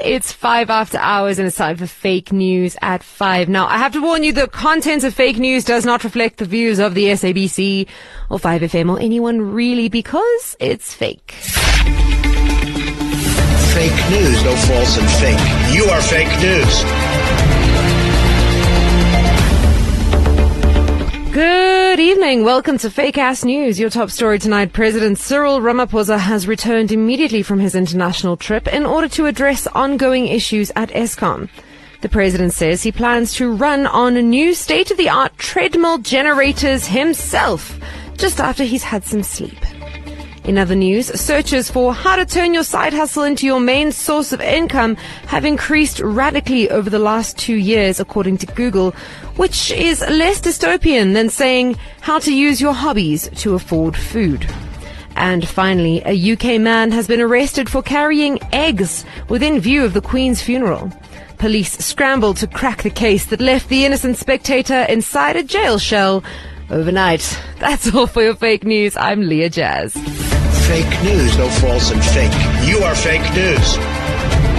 It's 5 after hours and it's time for fake news at 5. Now, I have to warn you, the content of fake news does not reflect the views of the SABC or 5FM or anyone really, because it's fake. Fake news, no false and fake. You are fake news. Good evening. Welcome to Fake Ass News. Your top story tonight. President Cyril Ramaphosa has returned immediately from his international trip in order to address ongoing issues at Eskom. The president says he plans to run on new state-of-the-art treadmill generators himself, just after he's had some sleep. In other news, searches for how to turn your side hustle into your main source of income have increased radically over the last 2 years, according to Google, which is less dystopian than saying how to use your hobbies to afford food. And finally, a UK man has been arrested for carrying eggs within view of the Queen's funeral. Police scrambled to crack the case that left the innocent spectator inside a jail cell overnight. That's all for your fake news. I'm Leah Jazz. Fake news, no false and fake. You are fake news.